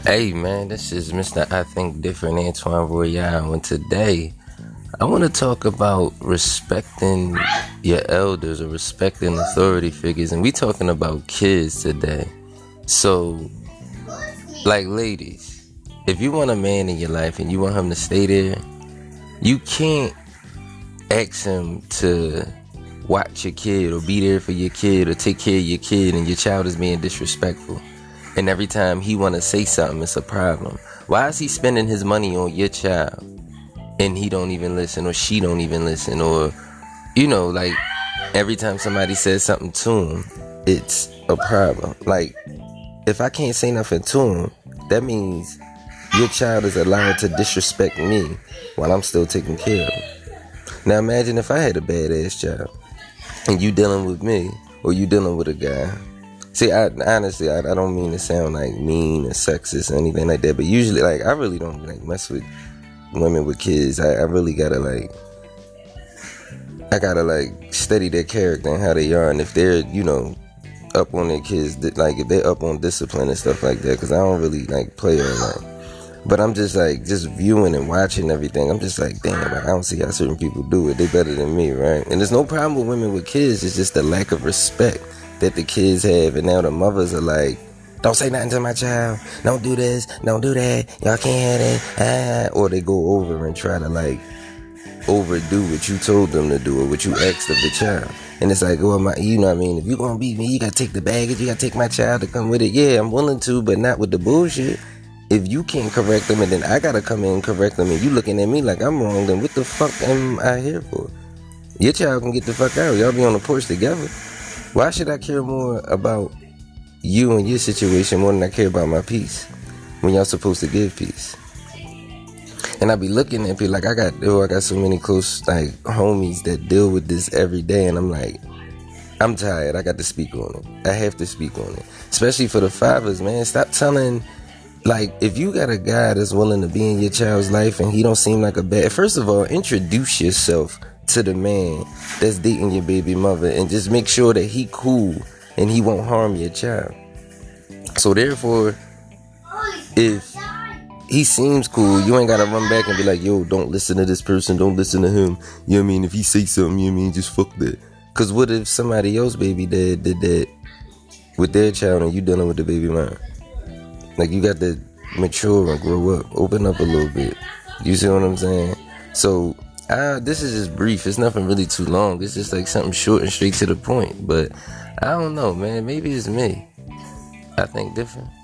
Hey man, this is Mr. I Think Different Antoine Royale, and today I want to talk about respecting your elders or respecting authority figures, and we talking about kids today. So, like ladies, if you want a man in your life and you want him to stay there, you can't ask him to watch your kid or be there for your kid or take care of your kid and your child is being disrespectful. And every time he want to say something, it's a problem. Why is he spending his money on your child and he don't even listen or she don't even listen? Or, like every time somebody says something to him, it's a problem. Like, if I can't say nothing to him, that means your child is allowed to disrespect me while I'm still taking care of him. Now imagine if I had a badass child and you dealing with me or you dealing with a guy. See, honestly, I don't mean to sound like mean or sexist or anything like that, but usually, like, I really don't mess with women with kids. I really gotta study their character and how they are, and if they're up on their kids, like if they're up on discipline and stuff like that, because I don't really play or that. But I'm just viewing and watching everything. I'm just like, damn, I don't see how certain people do it. They better than me, right? And there's no problem with women with kids. It's just the lack of respect that the kids have, and now the mothers are like, don't say nothing to my child, don't do this, don't do that, y'all can't have that, or they go over and try to overdo what you told them to do or what you asked of the child. And it's like, well, you know what I mean, if you gonna beat me, you gotta take the baggage, you gotta take my child to come with it. Yeah, I'm willing to, but not with the bullshit. If you can't correct them and then I gotta come in and correct them and you looking at me like I'm wrong, then what the fuck am I here for? Your child can get the fuck out, y'all be on the porch together. Why should I care more about you and your situation more than I care about my peace when y'all supposed to give peace? And I be looking at people like I got so many close homies that deal with this every day, and I'm like, I'm tired. I got to speak on it. I have to speak on it, especially for the fathers, man. Stop telling, if you got a guy that's willing to be in your child's life and he don't seem like a bad. First of all, introduce yourself to the man that's dating your baby mother and just make sure that he cool and he won't harm your child. So therefore, if he seems cool, you ain't gotta run back and be like, yo, don't listen to this person, don't listen to him. You know what I mean? If he say something, you know what I mean, just fuck that. Cause what if somebody else baby dad did that with their child and you dealing with the baby mom? You got to mature and grow up, open up a little bit. You see what I'm saying? So this is just brief. It's nothing really too long. It's just something short and straight to the point. But I don't know, man. Maybe it's me. I think different.